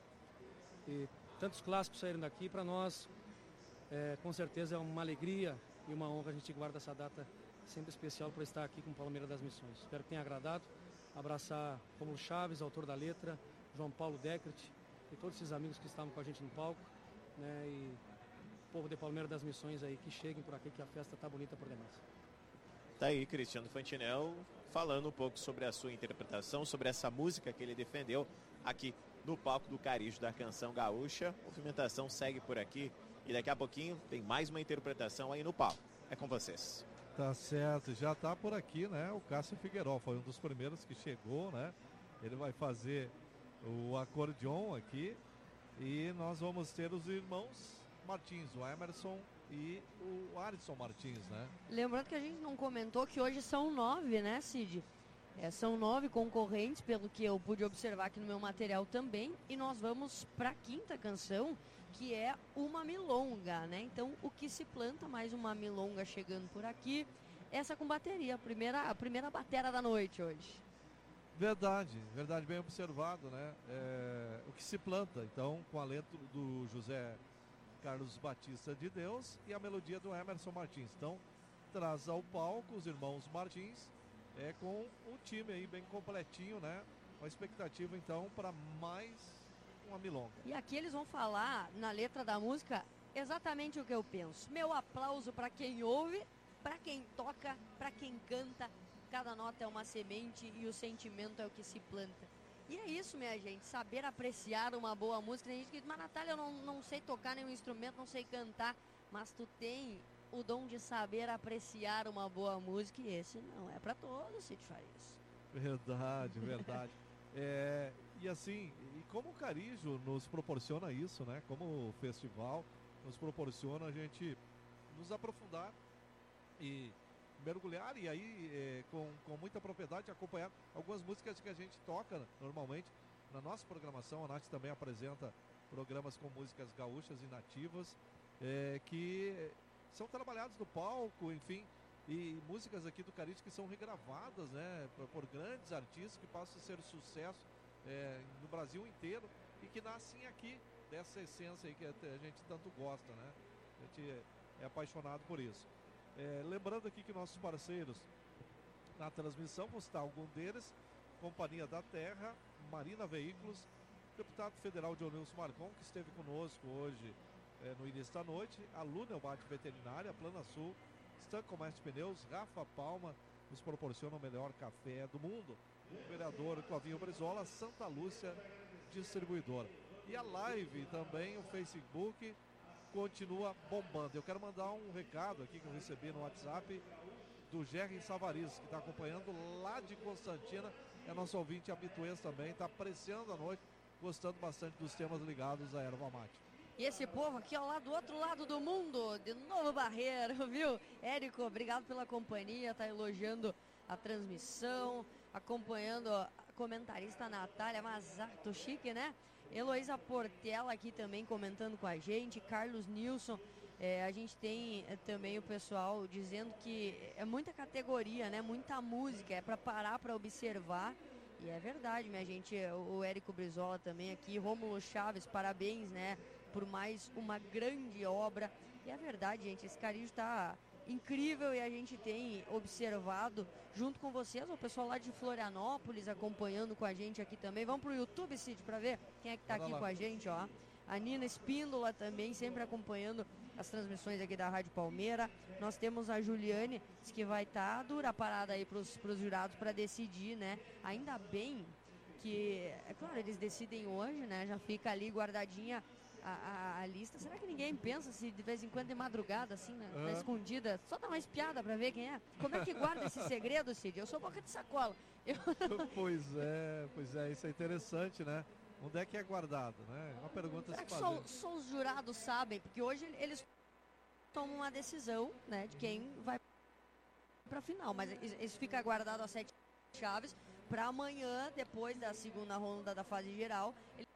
E tantos clássicos saíram daqui. Para nós, é, com certeza, é uma alegria e uma honra. A gente guarda essa data sempre especial para estar aqui com o Palmeira das Missões. Espero que tenha agradado. Abraçar Romulo Chaves, autor da letra, João Paulo Deckert e todos esses amigos que estavam com a gente no palco, né? E povo de Palmeira das Missões aí, que cheguem por aqui, que a festa tá bonita por demais. Tá aí Cristiano Fantinel falando um pouco sobre a sua interpretação, sobre essa música que ele defendeu aqui no palco do Carijo da Canção Gaúcha. A movimentação segue por aqui e daqui a pouquinho tem mais uma interpretação aí no palco. É com vocês. Tá certo, já tá por aqui, né? O Cássio Figueiró foi um dos primeiros que chegou, né? Ele vai fazer o acordeon aqui e nós vamos ter os irmãos Martins, o Emerson e o Alisson Martins, né? Lembrando que a gente não comentou que hoje são nove, né, Cid? É, são nove concorrentes, pelo que eu pude observar aqui no meu material também. E nós vamos para a quinta canção, que é uma milonga, né? Então, o que se planta, mais uma milonga chegando por aqui. Essa com bateria, a primeira, a primeira batera da noite hoje. Verdade, verdade, bem observado, né? É, o que se planta, então, com a letra do José Carlos Batista de Deus e a melodia do Emerson Martins. Então, traz ao palco os irmãos Martins, é, com um time aí bem completinho, né? Uma expectativa, então, para mais uma milonga. E aqui eles vão falar, na letra da música, exatamente o que eu penso. Meu aplauso para quem ouve, para quem toca, para quem canta. Cada nota é uma semente e o sentimento é o que se planta. E é isso, minha gente, saber apreciar uma boa música. Tem gente que diz, mas Natália, eu não, não sei tocar nenhum instrumento, não sei cantar. Mas tu tem o dom de saber apreciar uma boa música e esse não é para todos, Cid Farias. Verdade, verdade. é, e assim, e como o Carijo nos proporciona isso, né? Como o festival nos proporciona a gente nos aprofundar e mergulhar e aí é, com, com muita propriedade acompanhar algumas músicas que a gente toca normalmente na nossa programação. A Nath também apresenta programas com músicas gaúchas e nativas é, que são trabalhados no palco, enfim, e músicas aqui do Carijo que são regravadas, né, por, por grandes artistas que passam a ser sucesso é, no Brasil inteiro e que nascem aqui dessa essência aí que a gente tanto gosta, né? A gente é, é apaixonado por isso. É, lembrando aqui que nossos parceiros na transmissão, vou citar algum deles: Companhia da Terra, Marina Veículos, deputado federal Dionilson Marcon, que esteve conosco hoje é, no início da noite, a Lunelbate Veterinária, Plana Sul, Stan Comércio Pneus, Rafa Palma, nos proporciona o melhor café do mundo, o vereador Clavinho Brizola, Santa Lúcia Distribuidora. E a live também, o Facebook, continua bombando. Eu quero mandar um recado aqui que eu recebi no WhatsApp do Gerry Savariz, que está acompanhando lá de Constantina, é nosso ouvinte habituês também, está apreciando a noite, gostando bastante dos temas ligados à erva mate. E esse povo aqui, ó, lá do outro lado do mundo, de Novo Barreiro, viu? Érico, obrigado pela companhia, tá elogiando a transmissão, acompanhando a comentarista Natália Mazarto, chique, né? Heloísa Portela aqui também comentando com a gente, Carlos Nilson, é, a gente tem é, também o pessoal dizendo que é muita categoria, né? Muita música, é para parar para observar. E é verdade, minha gente, o Érico Brizola também aqui, Rômulo Chaves, parabéns, né? Por mais uma grande obra. E é verdade, gente, esse Carijo tá, incrível, e a gente tem observado junto com vocês, o pessoal lá de Florianópolis acompanhando com a gente aqui também. Vamos pro YouTube, Cid, para ver quem é que tá aqui com a gente, ó. A Nina Espíndola também, sempre acompanhando as transmissões aqui da Rádio Palmeira. Nós temos a Juliane, que vai estar tá dura parada aí pros, pros jurados para decidir, né? Ainda bem que, é claro, eles decidem hoje, né? Já fica ali guardadinha a, a, a lista. Será que ninguém pensa se de vez em quando de madrugada, assim, né? Uhum. Na escondida, só dá uma espiada para ver quem é? Como é que guarda esse segredo, Cid? Eu sou boca de sacola. Eu... Pois é, pois é, isso é interessante, né? Onde é que é guardado, né? Uma pergunta Será a se que fazer. só, só os jurados sabem? Porque hoje eles tomam uma decisão, né, de quem vai para a final, mas isso fica guardado as sete chaves para amanhã, depois da segunda ronda da fase geral,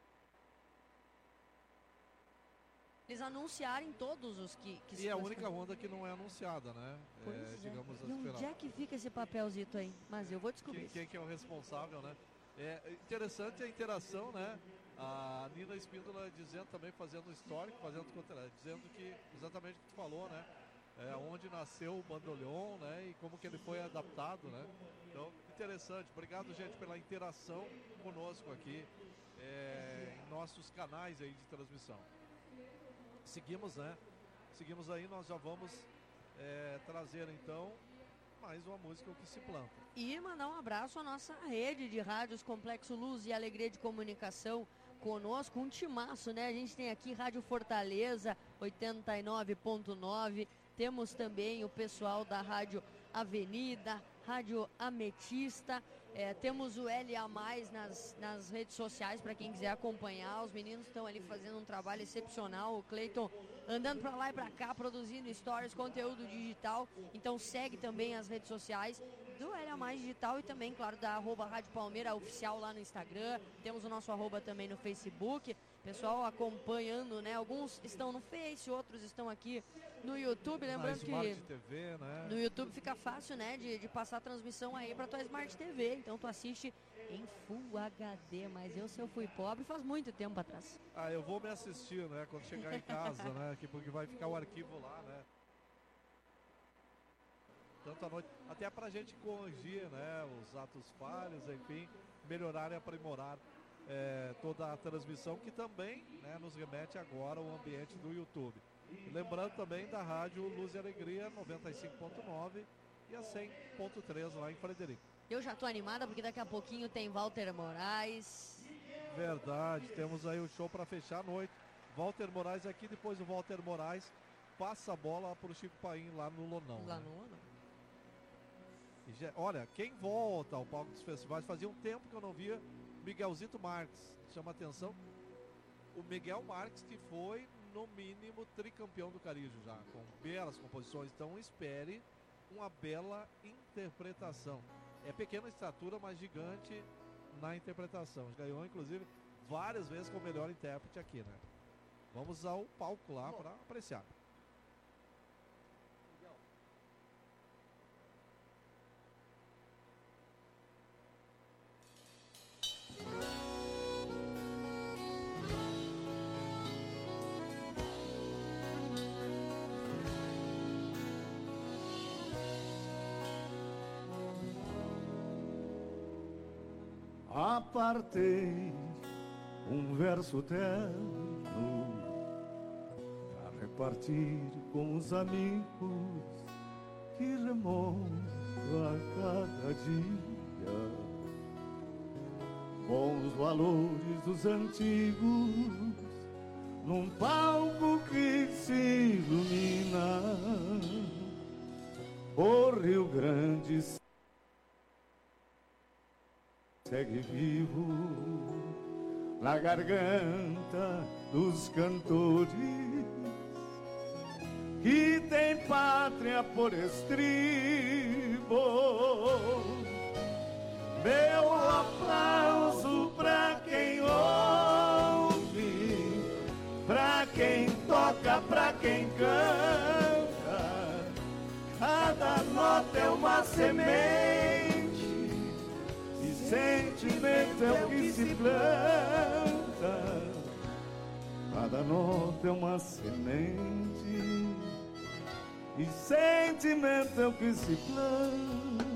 eles anunciarem todos os que, que E é a única ronda que não é anunciada, né? Pois é, é. digamos E onde é que fica esse papelzito aí? Mas eu vou descobrir. Quem, quem que é o responsável, né? É interessante a interação, né? A Nina Espíndola dizendo também, fazendo um histórico, fazendo dizendo que exatamente o que tu falou, né? É, onde nasceu o bandoleon, né? E como que ele foi adaptado, né? Então, interessante. Obrigado, gente, pela interação conosco aqui é, em nossos canais aí de transmissão. Seguimos, né? Seguimos aí, nós já vamos é, trazer então mais uma música, O Que Se Planta. E mandar um abraço à nossa rede de rádios Complexo Luz e Alegria de Comunicação conosco, um timaço, né? A gente tem aqui Rádio Fortaleza oitenta e nove ponto nove, temos também o pessoal da Rádio Avenida, Rádio Ametista, é, temos o L A mais nas, nas redes sociais para quem quiser acompanhar. Os meninos estão ali fazendo um trabalho excepcional, o Cleiton andando para lá e para cá, produzindo stories, conteúdo digital. Então segue também as redes sociais do L A mais Digital e também, claro, da arroba Rádio Palmeira Oficial lá no Instagram. Temos o nosso arroba também no Facebook. Pessoal acompanhando, né? Alguns estão no Face, outros estão aqui no YouTube. Lembrando que T V, né? no YouTube fica fácil, né? De, de passar a transmissão aí para tua Smart T V. Então tu assiste em Full H D. Mas eu, se eu fui pobre, faz muito tempo atrás. Ah, eu vou me assistir, né? Quando chegar em casa, né? Porque vai ficar o arquivo lá, né? Tanto à noite, até pra gente corrigir, né? Os atos falhos, enfim, melhorar e aprimorar é, toda a transmissão, que também, né, nos remete agora ao ambiente do YouTube. E lembrando também da rádio Luz e Alegria noventa e cinco ponto nove e a cem ponto três lá em Frederico. Eu já tô animada porque daqui a pouquinho tem Walter Moraes. Verdade, temos aí o show para fechar a noite. Walter Moraes aqui, depois o Walter Moraes passa a bola pro Chico Paim lá no Lonão. Lá né? no Lonão. E já, olha, quem volta ao palco dos festivais, fazia um tempo que eu não via Miguelzito Marques. Chama atenção, o Miguel Marques, que foi no mínimo tricampeão do Carijo já, com belas composições. Então espere uma bela interpretação. É pequena estatura, mas gigante na interpretação. Ganhou inclusive várias vezes como melhor intérprete aqui, né? Vamos ao palco lá para apreciar. Apartei um verso terno para repartir com os amigos que remonto a cada dia. Bons valores dos antigos num palco que se ilumina. O Rio Grande segue vivo na garganta dos cantores que tem pátria por estribo. Meu aplauso pra quem ouve, pra quem toca, pra quem canta. Cada nota é uma semente, sentimento é o que se planta. Cada nota é uma semente e sentimento é o que se planta.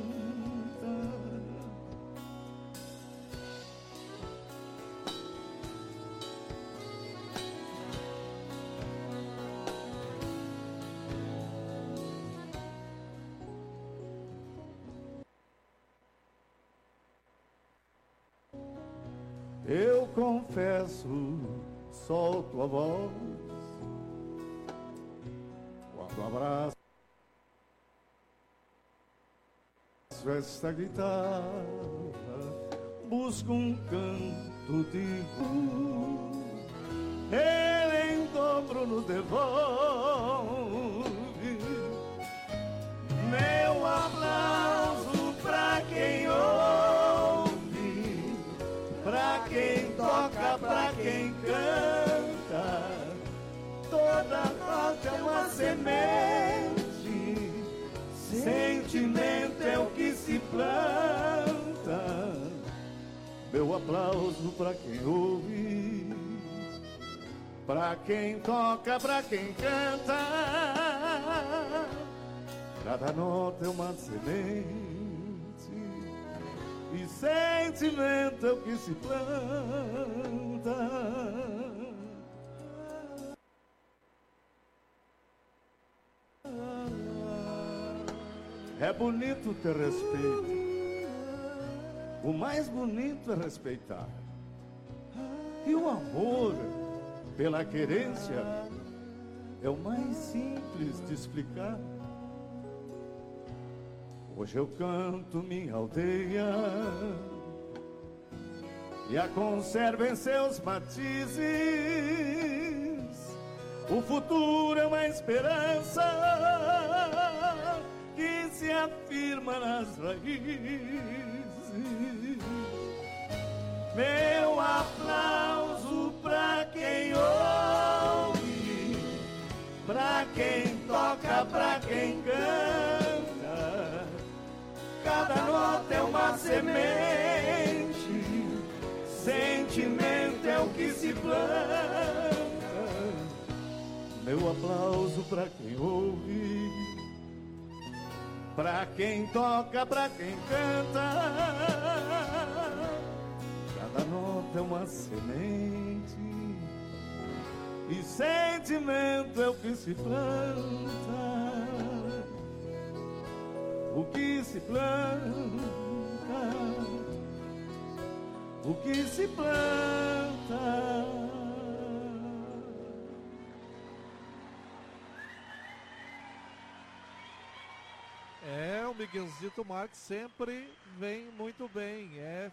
Eu confesso, solto a voz quando abraço esta guitarra, busco um canto de luz, ele em dobro nos devolve meu aplauso pra quem ouve, pra quem toca, pra quem canta. Toda nota é uma semente, sentimento é o que se planta. Meu aplauso pra quem ouve, pra quem toca, pra quem canta. Cada nota é uma semente, e sentimento é o que se planta. É bonito ter respeito, o mais bonito é respeitar. E o amor pela querência é o mais simples de explicar. Hoje eu canto minha aldeia e a conservo em seus matizes. O futuro é uma esperança que se afirma nas raízes. Meu aplauso pra quem ouve, pra quem toca, pra quem canta. Cada nota é uma semente, sentimento é o que se planta. Meu aplauso pra quem ouve, pra quem toca, pra quem canta. Cada nota é uma semente, e sentimento é o que se planta. O que se planta, o que se planta. É, o Miguelzito Marques sempre vem muito bem. É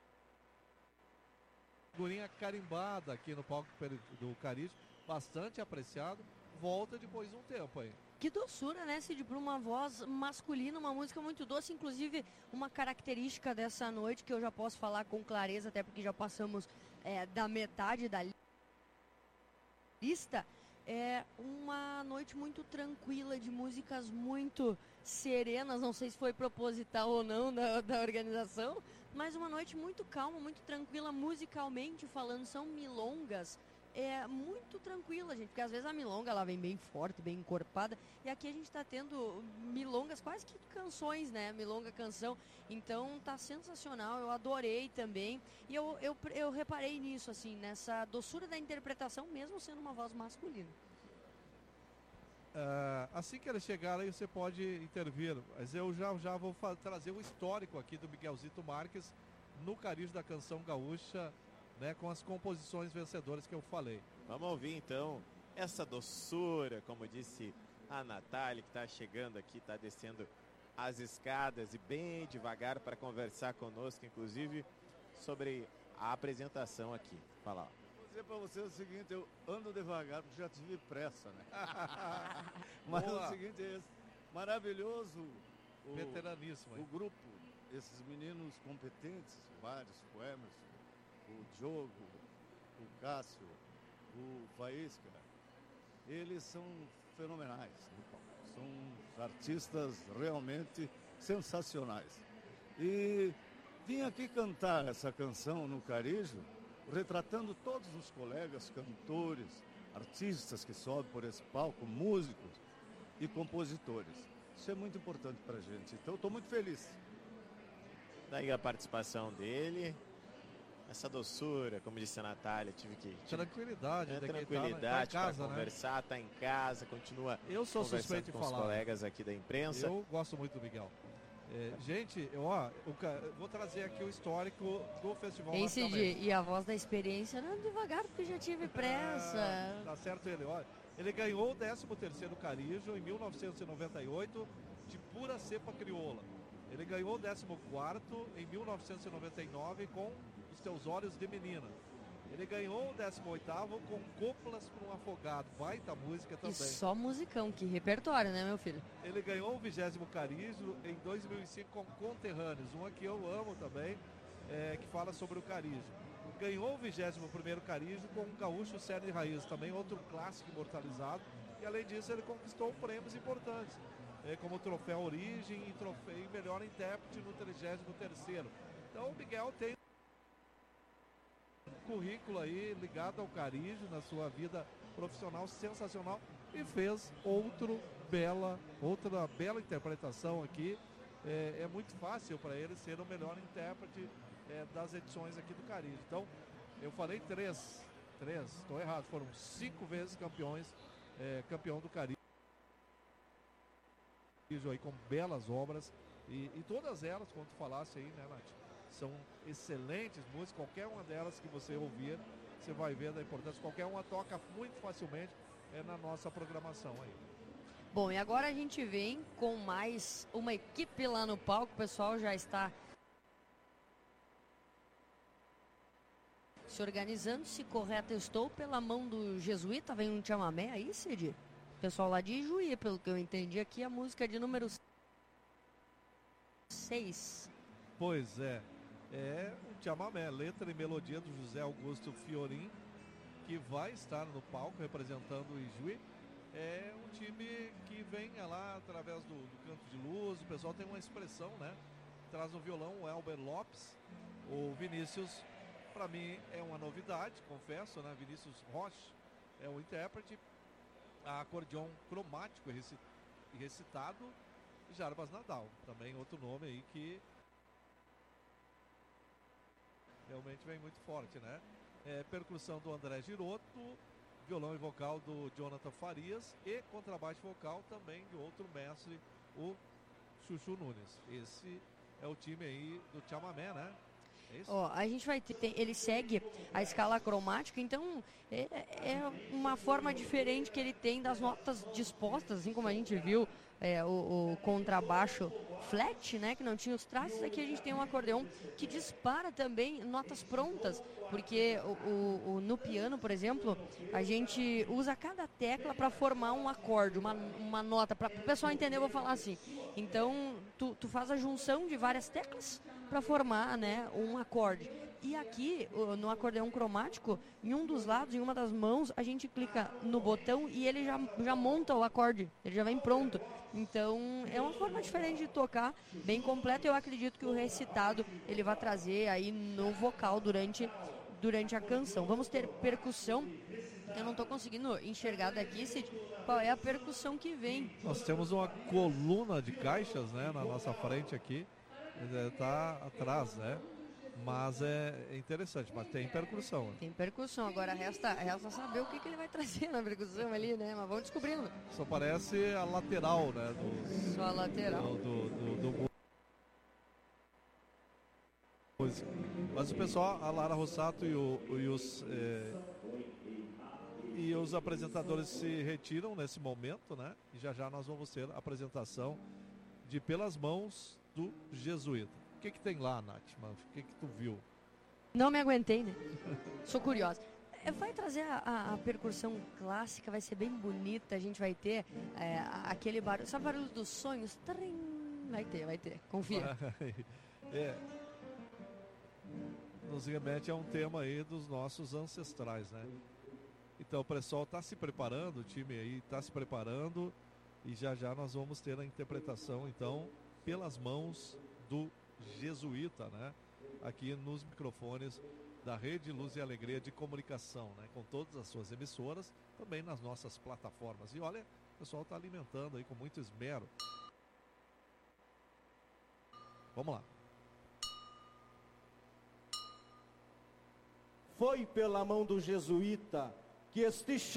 figurinha carimbada aqui no palco do Carígio, bastante apreciado. Volta depois de um tempo aí. Que doçura, né, Cid? Para uma voz masculina, uma música muito doce. Inclusive, uma característica dessa noite que eu já posso falar com clareza, até porque já passamos é, da metade da lista. É uma noite muito tranquila, de músicas muito serenas, não sei se foi proposital ou não da, da organização, mas uma noite muito calma, muito tranquila musicalmente falando. São milongas é muito tranquila, gente, porque às vezes a milonga ela vem bem forte, bem encorpada, e aqui a gente tá tendo milongas, quase que canções, né, milonga canção, então tá sensacional, eu adorei também, e eu, eu, eu reparei nisso, assim, nessa doçura da interpretação, mesmo sendo uma voz masculina. Uh, assim que eles chegarem aí, você pode intervir, mas eu já, já vou trazer o histórico aqui do Miguelzito Marques no Carígio da Canção Gaúcha, né, com as composições vencedoras que eu falei. Vamos ouvir então essa doçura, como disse a Natália, que está chegando aqui, está descendo as escadas e bem devagar para conversar conosco, inclusive sobre a apresentação aqui. Fala. Vou dizer para você o seguinte, eu ando devagar porque já tive pressa, né? Mas Boa. O seguinte é esse, maravilhoso o, veteraníssimo, o grupo, esses meninos competentes, vários, o Emerson, o Diogo, o Cássio, o Faísca, eles são fenomenais no palco. São artistas realmente sensacionais. E vim aqui cantar essa canção no Carígio, retratando todos os colegas cantores, artistas que sobem por esse palco, músicos, e compositores. Isso é muito importante para a gente. Então, eu estou muito feliz. Daí a participação dele, essa doçura, como disse a Natália, tive que... Tive, tranquilidade, é, né, tranquilidade tá, tá para conversar, tá em casa, continua eu sou suspeito de com falar, os colegas aqui da imprensa. Eu gosto muito do Miguel. É, gente, eu, ó, eu vou trazer aqui o histórico do Festival Ei, Cid, e a voz da experiência não devagar, porque já tive pressa. Ah, tá certo ele, ó. Ele ganhou o décimo terceiro Carijo em mil novecentos e noventa e oito de pura cepa crioula. Ele ganhou o décimo quarto em mil novecentos e noventa e nove com Os Teus Olhos de Menina. Ele ganhou o décimo oitavo com Coplas para um Afogado. Baita música também. E só musicão, que repertório, né, meu filho? Ele ganhou o vigésimo Carijo em dois mil e cinco com Conterrâneos, uma que eu amo também, é, que fala sobre o Carijo. Ganhou o vigésimo primeiro Carijo com o Gaúcho Cerne Raiz, também outro clássico imortalizado. E além disso ele conquistou prêmios importantes, é, como o Troféu Origem e Troféu Melhor Intérprete no trigésimo terceiro. Então o Miguel tem currículo aí ligado ao Carijo na sua vida profissional sensacional e fez outro bela, outra bela interpretação aqui. É, é muito fácil para ele ser o melhor intérprete é, das edições aqui do Carijo. Então, eu falei três, três, estou errado, foram cinco vezes campeões, é, campeão do Carijo aí com belas obras e, e todas elas, quando tu falasse aí, né, Nath? São excelentes músicas, qualquer uma delas que você ouvir, você vai ver da importância. Qualquer uma toca muito facilmente é, na nossa programação aí. Bom, e agora a gente vem com mais uma equipe lá no palco. O pessoal já está se organizando. Se correto eu estou, pela mão do Jesuíta, vem um chamamé aí, Cid? Pessoal lá de Juí, pelo que eu entendi aqui, a música é de número seis. Pois é. É um chamamé, letra e melodia do José Augusto Fiorin, que vai estar no palco representando o Ijuí. É um time que vem lá através do, do canto de luz. O pessoal tem uma expressão, né? Traz no violão o Elber Lopes. O Vinícius, para mim, é uma novidade, confesso, né? Vinícius Rocha é o intérprete. A acordeon cromático recitado. E Jarbas Nadal, também outro nome aí que realmente vem muito forte, né? É, percussão do André Giroto, violão e vocal do Jonathan Farias e contrabaixo vocal também de outro mestre, o Chuchu Nunes. Esse é o time aí do chamamé, né? É isso? Ó, a gente vai ter, tem, ele segue a escala cromática, então é, é uma forma diferente que ele tem das notas dispostas, assim como a gente viu é, o, o contrabaixo flat, né, que não tinha os traços. Aqui a gente tem um acordeão que dispara também notas prontas, porque o, o, o, no piano, por exemplo, a gente usa cada tecla para formar um acorde, uma, uma nota, para o pessoal entender, eu vou falar assim. Então, tu, tu faz a junção de várias teclas para formar, né, um acorde. E aqui, no acordeão cromático, em um dos lados, em uma das mãos, a gente clica no botão e ele já, já monta o acorde, ele já vem pronto. Então, é uma forma diferente de tocar, bem completa. Eu acredito que o recitado, ele vai trazer aí no vocal durante, durante a canção. Vamos ter percussão. Eu não estou conseguindo enxergar daqui, Cid, qual é a percussão que vem. Nós temos uma coluna de caixas, né, na nossa frente aqui. Está atrás, né? Mas é interessante, mas tem percussão. Tem percussão, agora resta, resta saber o que, que ele vai trazer na percussão ali, né? Mas vamos descobrindo. Só parece a lateral, né? Do, Só a lateral. Do, do, do, do... Mas o pessoal, a Lara Rossato e, o, e os é, e os apresentadores se retiram nesse momento, né? E já já nós vamos ter a apresentação de Pelas Mãos do Jesuíta. O que que tem lá, Nath? O que que tu viu? Não me aguentei, né? Sou curiosa. Vai trazer a, a, a percussão clássica, vai ser bem bonita. A gente vai ter é, aquele barulho, sabe o barulho dos sonhos? Trim, vai ter, vai ter, confia. É. Nos remete a um tema aí dos nossos ancestrais, né? Então o pessoal está se preparando, o time aí está se preparando e já já nós vamos ter a interpretação, então, Pelas Mãos do Jesuíta, né? Aqui nos microfones da Rede Luz e Alegria de Comunicação, né? Com todas as suas emissoras, também nas nossas plataformas. E olha, o pessoal está alimentando aí com muito esmero. Vamos lá. Foi pela mão do jesuíta que este